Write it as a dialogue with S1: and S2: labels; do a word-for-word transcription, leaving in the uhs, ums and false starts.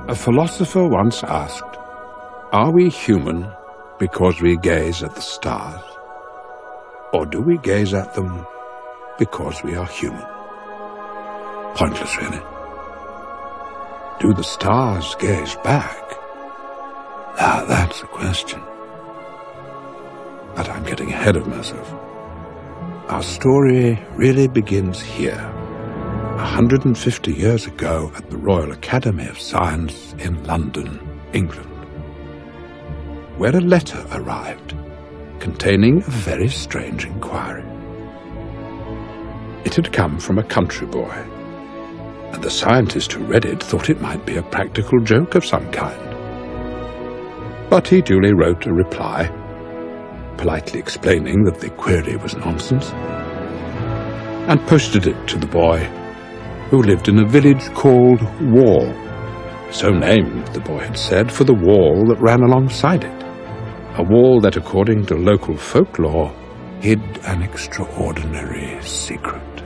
S1: A philosopher once asked, "Are we human because we gaze at the stars? Or do we gaze at them because we are human?" Pointless, really. Do the stars gaze back? Now that's a question. But I'm getting ahead of myself. Our story really begins here, one hundred fifty years ago at the Royal Academy of Science in London, England, where a letter arrived containing a very strange inquiry. It had come from a country boy, and the scientist who read it thought it might be a practical joke of some kind. But he duly wrote a reply, politely explaining that the query was nonsense, and posted it to the boy, who lived in a village called Wall, so named, the boy had said, for the wall that ran alongside it, a wall that, according to local folklore, hid an extraordinary secret.